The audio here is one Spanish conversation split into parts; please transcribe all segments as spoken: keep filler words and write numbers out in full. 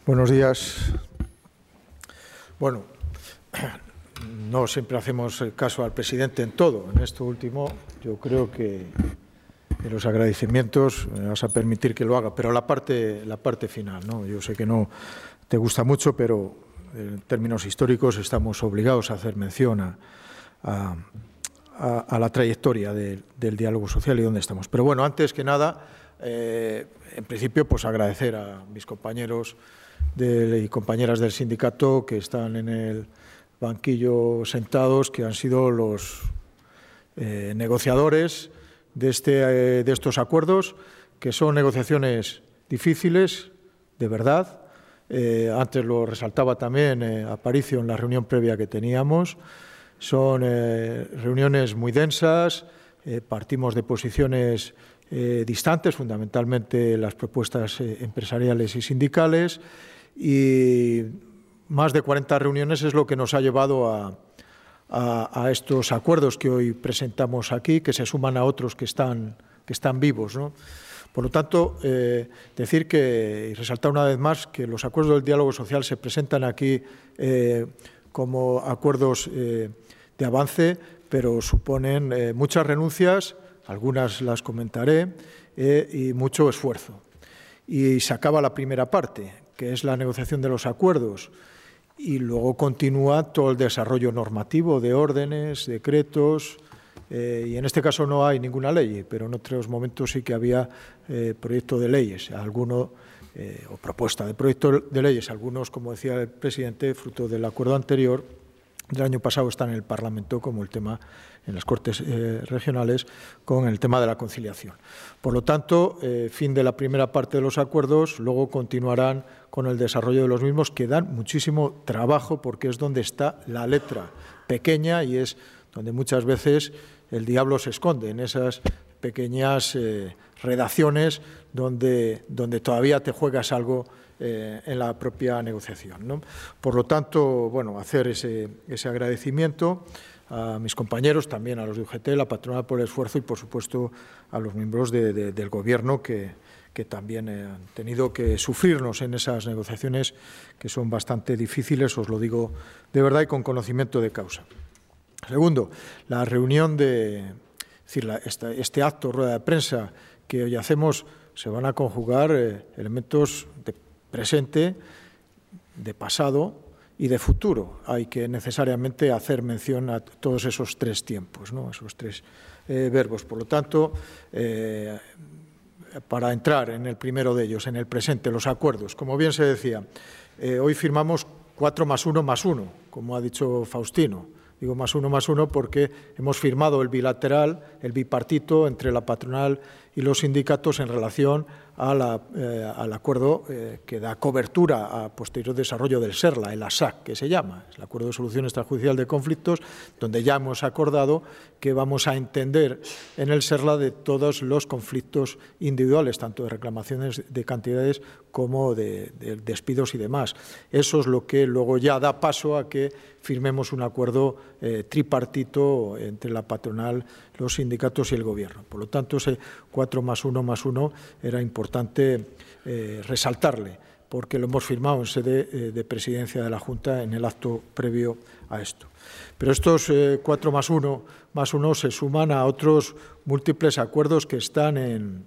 Buenos días. Bueno, no siempre hacemos caso al presidente en todo. En esto último, yo creo que en los agradecimientos me vas a permitir que lo haga, pero la parte, la parte final, ¿no? Yo sé que no te gusta mucho, pero en términos históricos estamos obligados a hacer mención a, a, a, a la trayectoria de, del diálogo social y dónde estamos. Pero bueno, antes que nada, eh, en principio, pues agradecer a mis compañeros de, y compañeras del sindicato que están en el banquillo sentados, que han sido los eh, negociadores de, este, eh, de estos acuerdos, que son negociaciones difíciles, de verdad. Eh, antes lo resaltaba también eh, Aparicio en la reunión previa que teníamos. Son eh, reuniones muy densas, eh, partimos de posiciones eh, distantes, fundamentalmente las propuestas eh, empresariales y sindicales, y más de cuarenta reuniones es lo que nos ha llevado a, a, a estos acuerdos que hoy presentamos aquí, que se suman a otros que están, que están vivos, ¿no? Por lo tanto, eh, decir que, y resaltar una vez más, que los acuerdos del diálogo social se presentan aquí eh, como acuerdos eh, de avance, pero suponen eh, muchas renuncias, algunas las comentaré, eh, y mucho esfuerzo. Y se acaba la primera parte, que es la negociación de los acuerdos, y luego continúa todo el desarrollo normativo de órdenes, decretos, eh, y en este caso no hay ninguna ley, pero en otros momentos sí que había eh, proyecto de leyes, alguno, eh, o propuesta de proyecto de leyes, algunos, como decía el presidente, fruto del acuerdo anterior del año pasado, están en el Parlamento, como el tema en las Cortes eh, regionales, con el tema de la conciliación. Por lo tanto, eh, fin de la primera parte de los acuerdos, luego continuarán con el desarrollo de los mismos, que dan muchísimo trabajo porque es donde está la letra pequeña y es donde muchas veces el diablo se esconde, en esas pequeñas eh, redacciones donde, donde todavía te juegas algo eh, en la propia negociación, ¿no? Por lo tanto, bueno, hacer ese, ese agradecimiento a mis compañeros, también a los de U G T, la patronal por el esfuerzo y, por supuesto, a los miembros de, de, del Gobierno que, que también eh, han tenido que sufrirnos en esas negociaciones que son bastante difíciles, os lo digo de verdad y con conocimiento de causa. Segundo, la reunión de, es decir, la, esta, este acto, rueda de prensa que hoy hacemos, se van a conjugar eh, elementos de presente, de pasado y de futuro. Hay que necesariamente hacer mención a todos esos tres tiempos, ¿no? Esos tres eh, verbos. Por lo tanto, eh, para entrar en el primero de ellos, en el presente, los acuerdos, como bien se decía, eh, hoy firmamos cuatro más uno más uno, como ha dicho Faustino. Digo más uno más uno porque hemos firmado el bilateral, el bipartito entre la patronal y los sindicatos en relación a la, eh, al acuerdo eh, que da cobertura a posterior desarrollo del SERLA, el A S A C, que se llama, el Acuerdo de Solución Extrajudicial de Conflictos, donde ya hemos acordado que vamos a entender en el SERLA de todos los conflictos individuales, tanto de reclamaciones de cantidades como de, de despidos y demás. Eso es lo que luego ya da paso a que firmemos un acuerdo eh, tripartito entre la patronal, los sindicatos y el Gobierno. Por lo tanto, ese cuatro más uno más uno era importante eh, resaltarle, porque lo hemos firmado en sede eh, de presidencia de la Junta en el acto previo a esto. Pero estos eh, cuatro más uno más uno se suman a otros múltiples acuerdos que están en,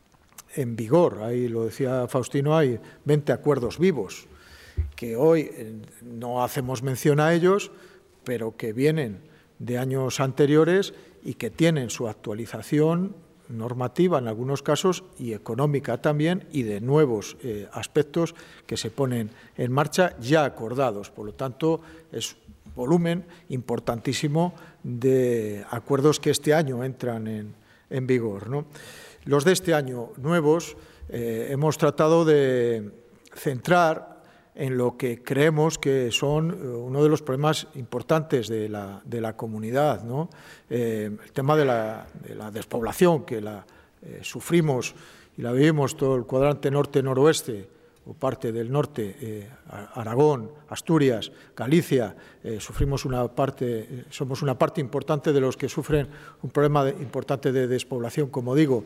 en vigor. Ahí lo decía Faustino, hay veinte acuerdos vivos, que hoy no hacemos mención a ellos, pero que vienen de años anteriores y que tienen su actualización normativa en algunos casos y económica también, y de nuevos eh, aspectos que se ponen en marcha ya acordados. Por lo tanto, es un volumen importantísimo de acuerdos que este año entran en, en vigor, ¿no? Los de este año nuevos eh, hemos tratado de centrar en lo que creemos que son uno de los problemas importantes de la, de la comunidad, ¿no? Eh, el tema de la, de la despoblación, que la eh, sufrimos y la vivimos todo el cuadrante norte-noroeste, o parte del norte, eh, Aragón, Asturias, Galicia, eh, sufrimos una parte, eh, somos una parte importante de los que sufren un problema de, importante de despoblación, como digo,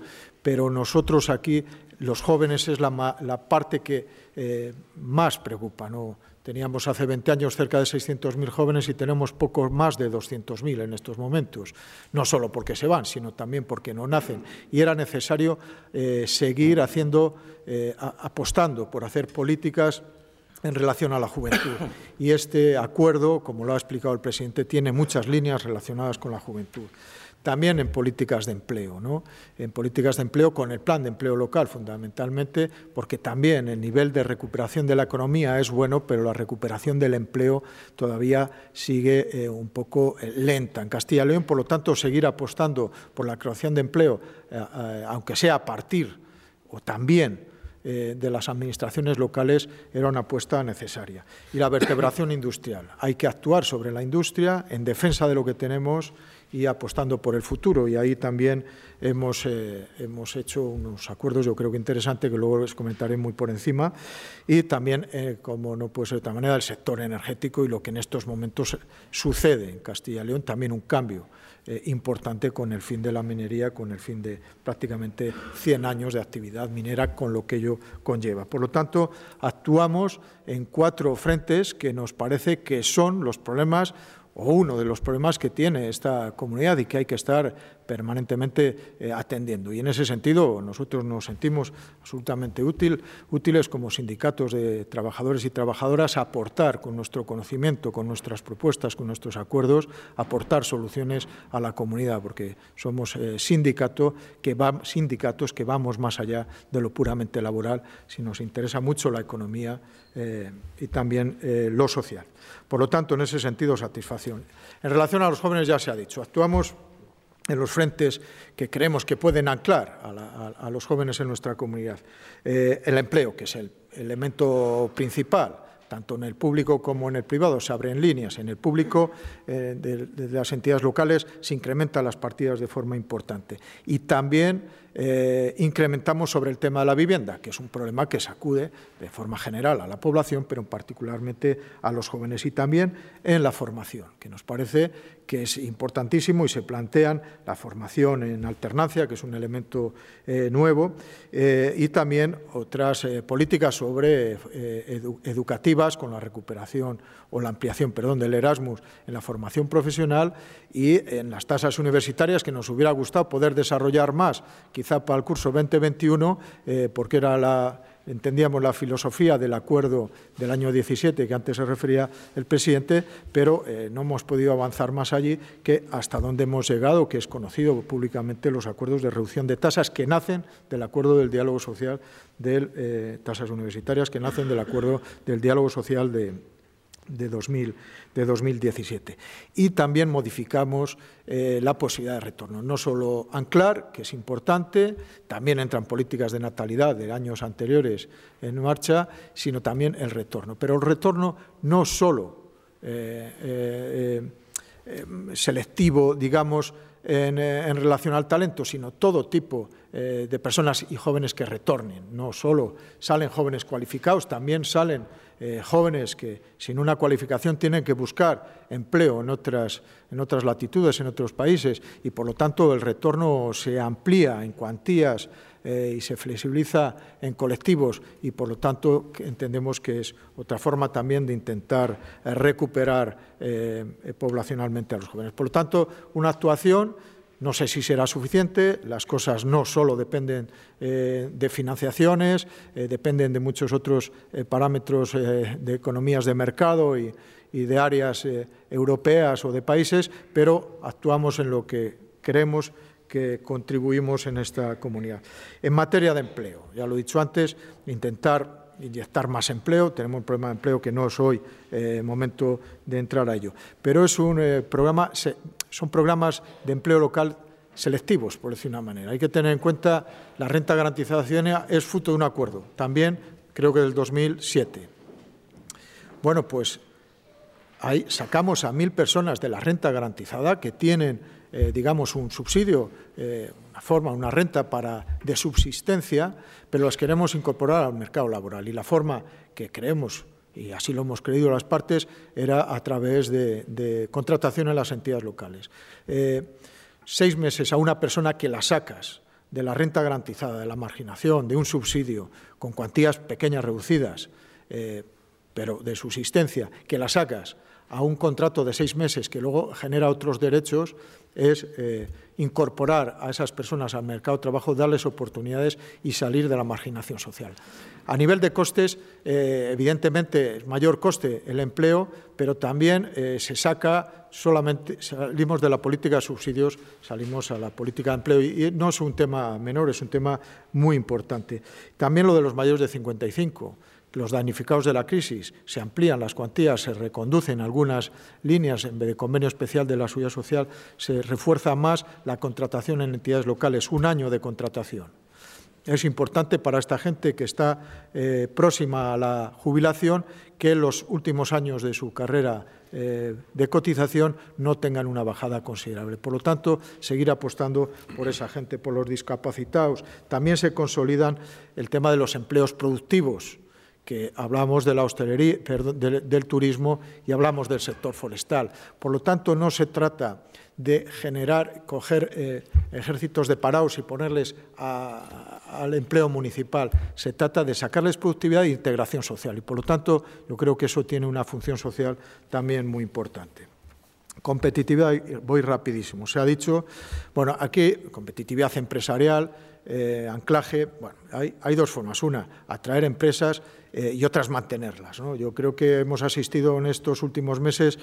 pero nosotros aquí, los jóvenes, es la, la parte que eh, más preocupa, ¿no? Teníamos hace veinte años cerca de seiscientos mil jóvenes y tenemos poco más de doscientos mil en estos momentos, no solo porque se van, sino también porque no nacen. Y era necesario eh, seguir haciendo, eh, a, apostando por hacer políticas en relación a la juventud. Y este acuerdo, como lo ha explicado el presidente, tiene muchas líneas relacionadas con la juventud. También en políticas de empleo, ¿no? En políticas de empleo con el plan de empleo local, fundamentalmente, porque también el nivel de recuperación de la economía es bueno, pero la recuperación del empleo todavía sigue eh, un poco eh, lenta en Castilla y León. Por lo tanto, seguir apostando por la creación de empleo, eh, eh, aunque sea a partir o también eh, de las administraciones locales, era una apuesta necesaria. Y la vertebración industrial. Hay que actuar sobre la industria en defensa de lo que tenemos y apostando por el futuro. Y ahí también hemos, eh, hemos hecho unos acuerdos, yo creo que interesantes, que luego les comentaré muy por encima. Y también, eh, como no puede ser de otra manera, el sector energético y lo que en estos momentos sucede en Castilla y León, también un cambio eh, importante con el fin de la minería, con el fin de prácticamente cien años de actividad minera, con lo que ello conlleva. Por lo tanto, actuamos en cuatro frentes que nos parece que son los problemas o uno de los problemas que tiene esta comunidad y que hay que estar permanentemente eh, atendiendo. Y en ese sentido nosotros nos sentimos absolutamente útil, útiles como sindicatos de trabajadores y trabajadoras aportar con nuestro conocimiento, con nuestras propuestas, con nuestros acuerdos, aportar soluciones a la comunidad, porque somos eh, sindicato que va, sindicatos que vamos más allá de lo puramente laboral, si nos interesa mucho la economía eh, y también eh, lo social. Por lo tanto, en ese sentido, satisfacción. En relación a los jóvenes, ya se ha dicho, actuamos en los frentes que creemos que pueden anclar a, la, a, a los jóvenes en nuestra comunidad. Eh, el empleo, que es el elemento principal, tanto en el público como en el privado, se abren líneas. En el público, eh, de, de las entidades locales, se incrementan las partidas de forma importante. Y también eh, incrementamos sobre el tema de la vivienda, que es un problema que sacude de forma general a la población, pero particularmente a los jóvenes. Y también en la formación, que nos parece que es importantísimo y se plantean la formación en alternancia, que es un elemento eh, nuevo, eh, y también otras eh, políticas sobre eh, edu educativas con la recuperación o la ampliación, perdón, del Erasmus en la formación profesional y en las tasas universitarias, que nos hubiera gustado poder desarrollar más, quizá para el curso veinte veintiuno, eh, porque era la... entendíamos la filosofía del acuerdo del año diecisiete, que antes se refería el presidente, pero eh, no hemos podido avanzar más allí que hasta donde hemos llegado, que es conocido públicamente los acuerdos de reducción de tasas que nacen del acuerdo del diálogo social, de eh, tasas universitarias, que nacen del acuerdo del diálogo social de, de, dos mil, de dos mil diecisiete. Y también modificamos eh, la posibilidad de retorno. No solo anclar, que es importante, también entran políticas de natalidad de años anteriores en marcha, sino también el retorno. Pero el retorno no solo eh, eh, eh, selectivo, digamos, en, eh, en relación al talento, sino todo tipo eh, de personas y jóvenes que retornen. No solo salen jóvenes cualificados, también salen Eh, jóvenes que sin una cualificación tienen que buscar empleo en otras, en otras latitudes, en otros países, y por lo tanto el retorno se amplía en cuantías eh, y se flexibiliza en colectivos, y por lo tanto entendemos que es otra forma también de intentar eh, recuperar eh, poblacionalmente a los jóvenes. Por lo tanto, una actuación. No sé si será suficiente, las cosas no solo dependen eh, de financiaciones, eh, dependen de muchos otros eh, parámetros eh, de economías de mercado y, y de áreas eh, europeas o de países, pero actuamos en lo que creemos que contribuimos en esta comunidad. En materia de empleo, ya lo he dicho antes, intentar inyectar más empleo. Tenemos un problema de empleo que no es hoy eh, momento de entrar a ello. Pero es un eh, programa, se, son programas de empleo local selectivos, por decir una manera. Hay que tener en cuenta la renta garantizada ciudadana es fruto de un acuerdo, también creo que del dos mil siete. Bueno, pues ahí sacamos a mil personas de la renta garantizada que tienen, eh, digamos, un subsidio, eh, una forma, una renta para, de subsistencia, pero las queremos incorporar al mercado laboral. Y la forma que creemos, y así lo hemos creído las partes, era a través de, de contratación en las entidades locales. Eh, seis meses a una persona que la sacas de la renta garantizada, de la marginación, de un subsidio con cuantías pequeñas reducidas, eh, pero de subsistencia, que la sacas a un contrato de seis meses que luego genera otros derechos, es eh, incorporar a esas personas al mercado de trabajo, darles oportunidades y salir de la marginación social. A nivel de costes, eh, evidentemente, es mayor coste el empleo, pero también eh, se saca solamente, salimos de la política de subsidios, salimos a la política de empleo, y, y no es un tema menor, es un tema muy importante. También lo de los mayores de cincuenta y cinco. Los damnificados de la crisis, se amplían las cuantías, se reconducen algunas líneas, en vez de convenio especial de la seguridad social, se refuerza más la contratación en entidades locales, un año de contratación. Es importante para esta gente que está eh, próxima a la jubilación que los últimos años de su carrera eh, de cotización no tengan una bajada considerable. Por lo tanto, seguir apostando por esa gente, por los discapacitados. También se consolidan el tema de los empleos productivos, que hablamos de la hostelería, perdón, de, del turismo y hablamos del sector forestal. Por lo tanto, no se trata de generar, coger eh, ejércitos de parados y ponerles a, a, al empleo municipal. Se trata de sacarles productividad e integración social. Y, por lo tanto, yo creo que eso tiene una función social también muy importante. Competitividad, voy rapidísimo. Se ha dicho, bueno, aquí competitividad empresarial, eh, anclaje, bueno, hay, hay dos formas. Una, atraer empresas eh, y otras mantenerlas, ¿no? Yo creo que hemos asistido en estos últimos meses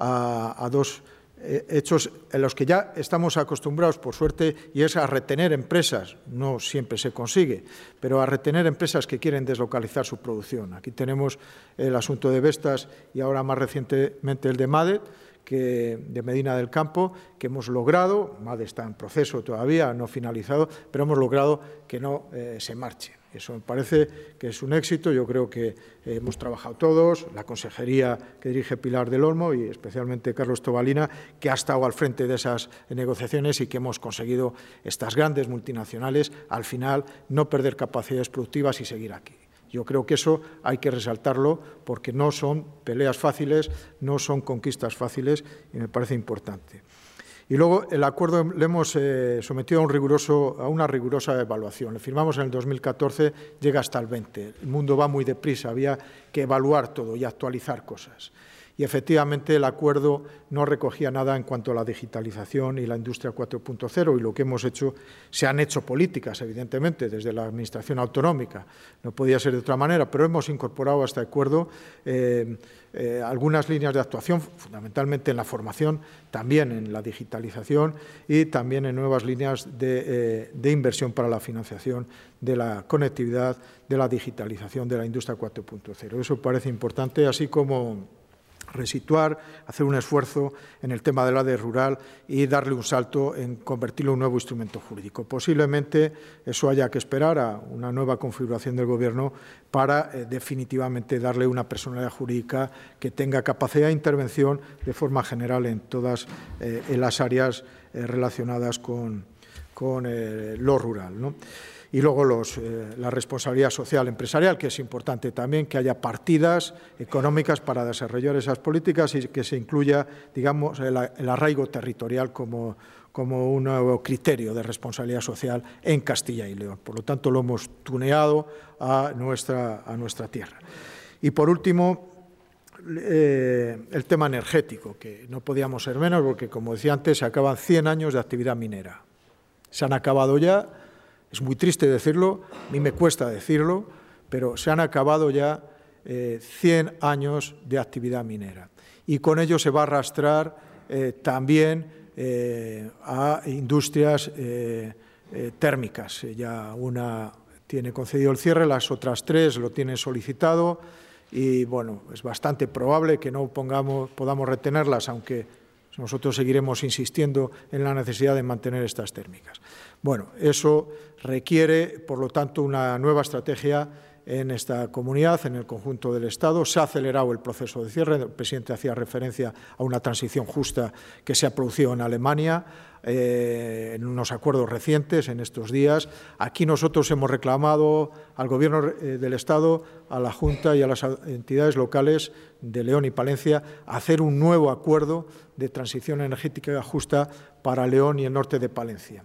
a, a dos eh, hechos en los que ya estamos acostumbrados, por suerte, y es a retener empresas. No siempre se consigue, pero a retener empresas que quieren deslocalizar su producción. Aquí tenemos el asunto de Vestas y ahora más recientemente el de MADE, que, de Medina del Campo, que hemos logrado, MADE está en proceso todavía, no finalizado, pero hemos logrado que no eh, se marche. Eso me parece que es un éxito. Yo creo que eh, hemos trabajado todos, la consejería que dirige Pilar del Olmo y especialmente Carlos Tobalina, que ha estado al frente de esas negociaciones y que hemos conseguido estas grandes multinacionales, al final, no perder capacidades productivas y seguir aquí. Yo creo que eso hay que resaltarlo porque no son peleas fáciles, no son conquistas fáciles y me parece importante. Y luego el acuerdo le hemos eh, sometido a, un riguroso, a una rigurosa evaluación. Le firmamos en el dos mil catorce, llega hasta el veinte. El mundo va muy deprisa, había que evaluar todo y actualizar cosas. Y efectivamente el acuerdo no recogía nada en cuanto a la digitalización y la industria cuatro punto cero, y lo que hemos hecho, se han hecho políticas, evidentemente, desde la Administración autonómica, no podía ser de otra manera, pero hemos incorporado a este acuerdo eh, eh, algunas líneas de actuación, fundamentalmente en la formación, también en la digitalización y también en nuevas líneas de, eh, de inversión para la financiación de la conectividad, de la digitalización de la industria cuatro punto cero. Eso parece importante, así como resituar, hacer un esfuerzo en el tema del A D E rural y darle un salto en convertirlo en un nuevo instrumento jurídico. Posiblemente eso haya que esperar a una nueva configuración del Gobierno para eh, definitivamente darle una personalidad jurídica que tenga capacidad de intervención de forma general en todas eh, en las áreas eh, relacionadas con, con eh, lo rural, ¿no? Y luego los, eh, la responsabilidad social empresarial, que es importante también que haya partidas económicas para desarrollar esas políticas y que se incluya, digamos, el, el arraigo territorial como, como un nuevo criterio de responsabilidad social en Castilla y León. Por lo tanto, lo hemos tuneado a nuestra, a nuestra tierra. Y por último, eh, el tema energético, que no podíamos ser menos porque, como decía antes, se acaban cien años de actividad minera. Se han acabado ya. Es muy triste decirlo, a mí me cuesta decirlo, pero se han acabado ya eh, cien años de actividad minera. Y con ello se va a arrastrar eh, también eh, a industrias eh, eh, térmicas. Ya una tiene concedido el cierre, las otras tres lo tienen solicitado y, bueno, es bastante probable que no pongamos, podamos retenerlas, aunque nosotros seguiremos insistiendo en la necesidad de mantener estas térmicas. Bueno, eso requiere, por lo tanto, una nueva estrategia en esta comunidad, en el conjunto del Estado. Se ha acelerado el proceso de cierre. El presidente hacía referencia a una transición justa que se ha producido en Alemania, eh, en unos acuerdos recientes, en estos días. Aquí nosotros hemos reclamado al Gobierno del Estado, a la Junta y a las entidades locales de León y Palencia hacer un nuevo acuerdo de transición energética justa para León y el norte de Palencia.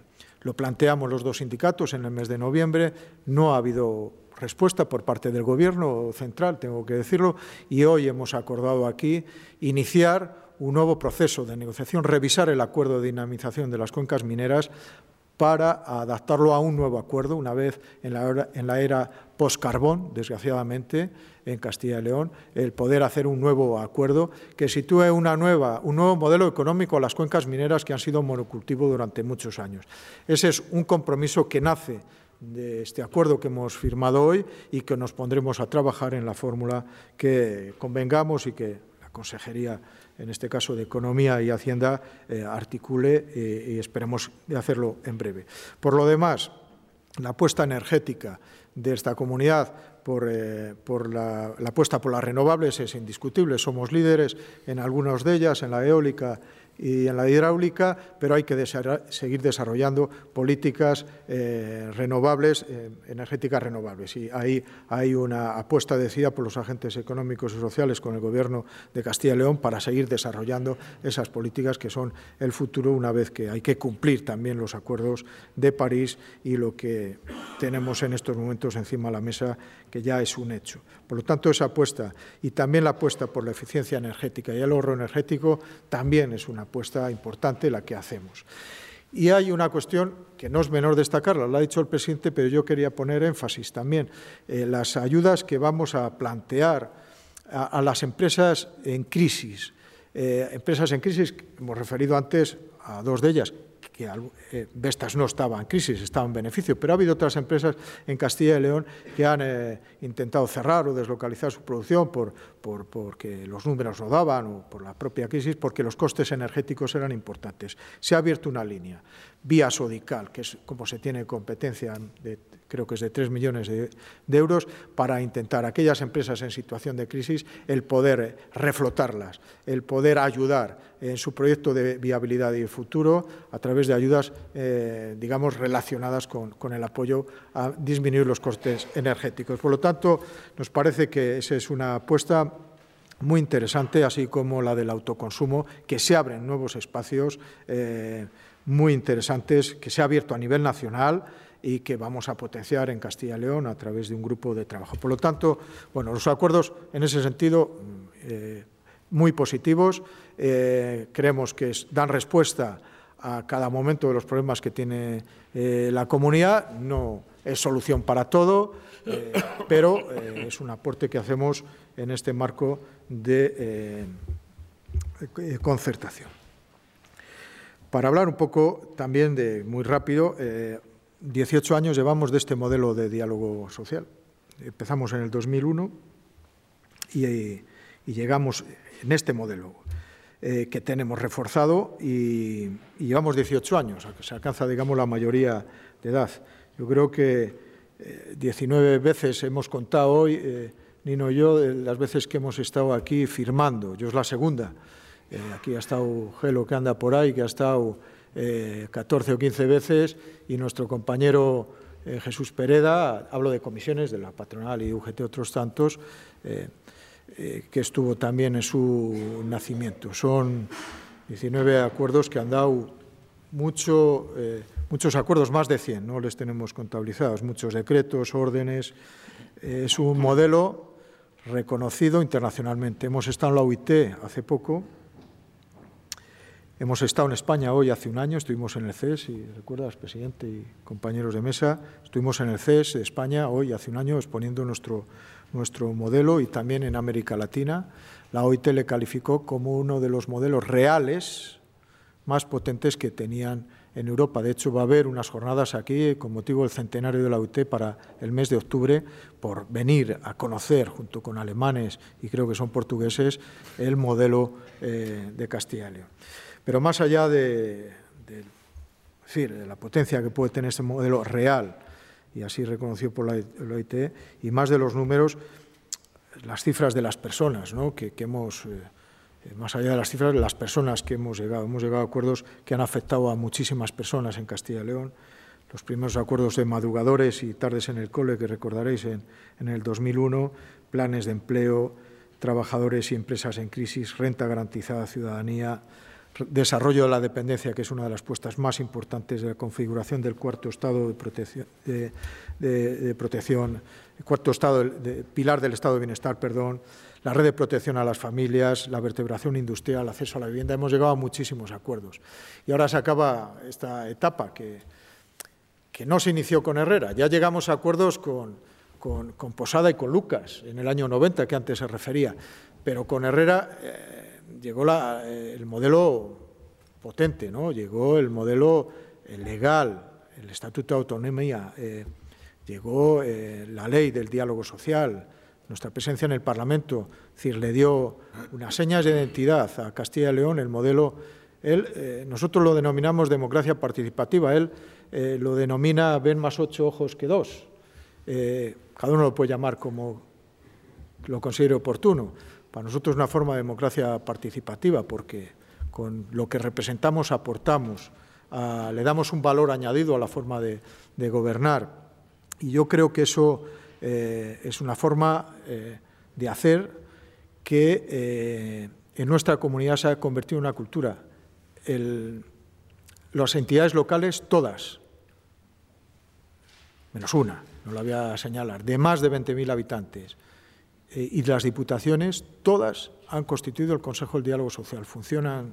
Lo planteamos los dos sindicatos en el mes de noviembre, no ha habido respuesta por parte del Gobierno central, tengo que decirlo, y hoy hemos acordado aquí iniciar un nuevo proceso de negociación, revisar el acuerdo de dinamización de las cuencas mineras para adaptarlo a un nuevo acuerdo, una vez en la era, en la era post-carbón, desgraciadamente, en Castilla y León, el poder hacer un nuevo acuerdo que sitúe una nueva, un nuevo modelo económico a las cuencas mineras que han sido monocultivo durante muchos años. Ese es un compromiso que nace de este acuerdo que hemos firmado hoy y que nos pondremos a trabajar en la fórmula que convengamos y que la Consejería, en este caso de Economía y Hacienda, eh, articule eh, y esperemos de hacerlo en breve. Por lo demás, la apuesta energética de esta comunidad por, eh, por la, la apuesta por las renovables es indiscutible. Somos líderes en algunas de ellas, en la eólica y en la hidráulica, pero hay que desarroll- seguir desarrollando políticas eh, renovables, eh, energéticas renovables. Y ahí hay una apuesta decidida por los agentes económicos y sociales con el Gobierno de Castilla y León para seguir desarrollando esas políticas que son el futuro, una vez que hay que cumplir también los acuerdos de París y lo que tenemos en estos momentos encima de la mesa, que ya es un hecho. Por lo tanto, esa apuesta y también la apuesta por la eficiencia energética y el ahorro energético también es una apuesta importante la que hacemos. Y hay una cuestión que no es menor destacarla, lo ha dicho el presidente, pero yo quería poner énfasis también. Eh, las ayudas que vamos a plantear a, a las empresas en crisis. Eh, empresas en crisis, hemos referido antes a dos de ellas, que eh, Vestas no estaba en crisis, estaba en beneficio, pero ha habido otras empresas en Castilla y León que han eh, intentado cerrar o deslocalizar su producción por, por, porque los números no daban o por la propia crisis, porque los costes energéticos eran importantes. Se ha abierto una línea, vía Sodical, que es como se tiene competencia, de, creo que es de tres millones de, de euros, para intentar a aquellas empresas en situación de crisis el poder reflotarlas, el poder ayudar en su proyecto de viabilidad y futuro a través de ayudas, eh, digamos, relacionadas con, con el apoyo a disminuir los costes energéticos. Por lo tanto, nos parece que esa es una apuesta muy interesante, así como la del autoconsumo, que se abren nuevos espacios eh, muy interesantes, que se ha abierto a nivel nacional y que vamos a potenciar en Castilla y León a través de un grupo de trabajo. Por lo tanto, bueno, los acuerdos en ese sentido eh, muy positivos, eh, creemos que es, dan respuesta a cada momento de los problemas que tiene eh, la comunidad, no es solución para todo, eh, pero eh, es un aporte que hacemos en este marco de eh, concertación. Para hablar un poco también de, muy rápido, eh, dieciocho años llevamos de este modelo de diálogo social. Empezamos en el dos mil uno y, y llegamos en este modelo eh, que tenemos reforzado y, y llevamos dieciocho años, a que se alcanza, digamos, la mayoría de edad. Yo creo que eh, diecinueve veces hemos contado hoy, eh, Nino y yo, de las veces que hemos estado aquí firmando. Yo es la segunda. Eh, aquí ha estado Gelo, que anda por ahí, que ha estado eh, catorce o quince veces, y nuestro compañero eh, Jesús Pereda, hablo de comisiones de la patronal y U G T, otros tantos, eh, eh, que estuvo también en su nacimiento. Son diecinueve acuerdos que han dado mucho, eh, muchos acuerdos, más de cien, no les tenemos contabilizados, muchos decretos, órdenes. Eh, es un modelo reconocido internacionalmente. Hemos estado en la O I T hace poco, hemos estado en España hoy hace un año, estuvimos en el C E S, y recuerdas, presidente y compañeros de mesa, estuvimos en el C E S de España hoy hace un año exponiendo nuestro, nuestro modelo, y también en América Latina. La O I T le calificó como uno de los modelos reales más potentes que tenían en Europa. De hecho, va a haber unas jornadas aquí con motivo del centenario de la O I T para el mes de octubre, por venir a conocer, junto con alemanes y creo que son portugueses, el modelo eh, de Castilla y León. Pero más allá de, de, es decir, de la potencia que puede tener este modelo real, y así reconocido por la O I T, y más de los números, las cifras de las personas, ¿no?, que, que hemos... Eh, más allá de las cifras, de las personas que hemos llegado. Hemos llegado a acuerdos que han afectado a muchísimas personas en Castilla y León. Los primeros acuerdos de madrugadores y tardes en el cole, que recordaréis en, en el dos mil uno, planes de empleo, trabajadores y empresas en crisis, renta garantizada a ciudadanía, desarrollo de la dependencia, que es una de las puestas más importantes de la configuración del cuarto estado de protección, de, de, de protección el cuarto estado, de, pilar del estado de bienestar, perdón, la red de protección a las familias, la vertebración industrial, el acceso a la vivienda. Hemos llegado a muchísimos acuerdos. Y ahora se acaba esta etapa que, que no se inició con Herrera. Ya llegamos a acuerdos con, con, con Posada y con Lucas en el año noventa, que antes se refería. Pero con Herrera eh, llegó la, eh, el modelo potente, ¿no? Llegó el modelo eh, legal, el Estatuto de Autonomía, eh, llegó eh, la ley del diálogo social, nuestra presencia en el Parlamento, es decir, le dio unas señas de identidad a Castilla y León, el modelo, él, eh, nosotros lo denominamos democracia participativa, él eh, lo denomina ven más ocho ojos que dos, eh, cada uno lo puede llamar como lo considere oportuno. Para nosotros es una forma de democracia participativa porque con lo que representamos aportamos, a, le damos un valor añadido a la forma de, de gobernar y yo creo que eso eh, es una forma eh, de hacer que eh, en nuestra comunidad se ha convertido en una cultura. El, las entidades locales, todas, menos una, no la voy a señalar, de más de veinte mil habitantes, y las diputaciones, todas han constituido el Consejo del Diálogo Social. Funcionan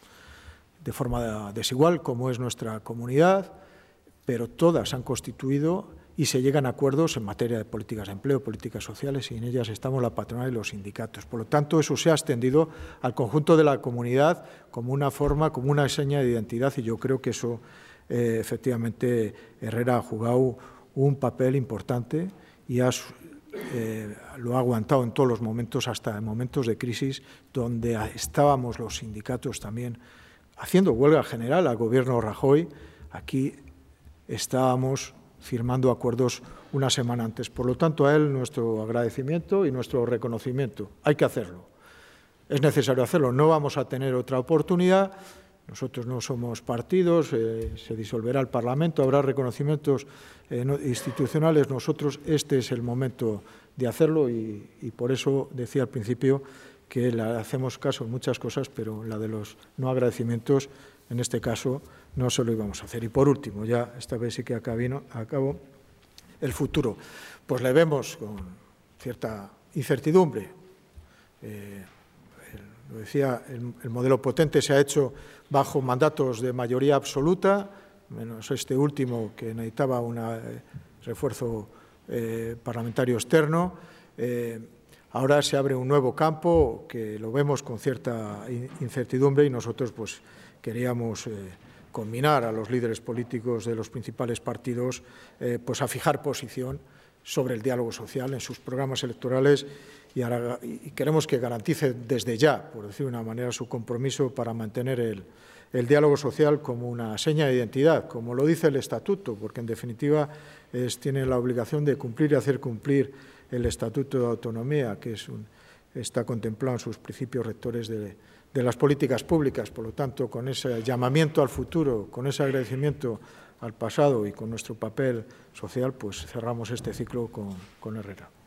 de forma desigual, como es nuestra comunidad, pero todas han constituido y se llegan a acuerdos en materia de políticas de empleo, políticas sociales, y en ellas estamos la patronal y los sindicatos. Por lo tanto, eso se ha extendido al conjunto de la comunidad como una forma, como una seña de identidad, y yo creo que eso, eh, efectivamente, Herrera ha jugado un papel importante y ha Eh, lo ha aguantado en todos los momentos, hasta en momentos de crisis, donde estábamos los sindicatos también haciendo huelga general al gobierno Rajoy. Aquí estábamos firmando acuerdos una semana antes. Por lo tanto, a él nuestro agradecimiento y nuestro reconocimiento. Hay que hacerlo. Es necesario hacerlo. No vamos a tener otra oportunidad. Nosotros no somos partidos, eh, se disolverá el Parlamento, habrá reconocimientos eh, no, institucionales. Nosotros, este es el momento de hacerlo y, y por eso decía al principio que le hacemos caso en muchas cosas, pero la de los no agradecimientos, en este caso, no se lo íbamos a hacer. Y por último, ya esta vez sí que acabo, el futuro. Pues le vemos con cierta incertidumbre. Eh, Lo decía, el, el modelo potente se ha hecho bajo mandatos de mayoría absoluta, menos este último que necesitaba un eh, refuerzo eh, parlamentario externo. Eh, ahora se abre un nuevo campo que lo vemos con cierta incertidumbre y nosotros pues queríamos eh, combinar a los líderes políticos de los principales partidos eh, pues a fijar posición sobre el diálogo social en sus programas electorales y, ahora, y queremos que garantice desde ya, por decir de una manera, su compromiso para mantener el, el diálogo social como una seña de identidad, como lo dice el Estatuto, porque en definitiva es, tiene la obligación de cumplir y hacer cumplir el Estatuto de Autonomía, que es un, está contemplado en sus principios rectores de, de las políticas públicas. Por lo tanto, con ese llamamiento al futuro, con ese agradecimiento al pasado y con nuestro papel social, pues cerramos este ciclo con, con Herrera.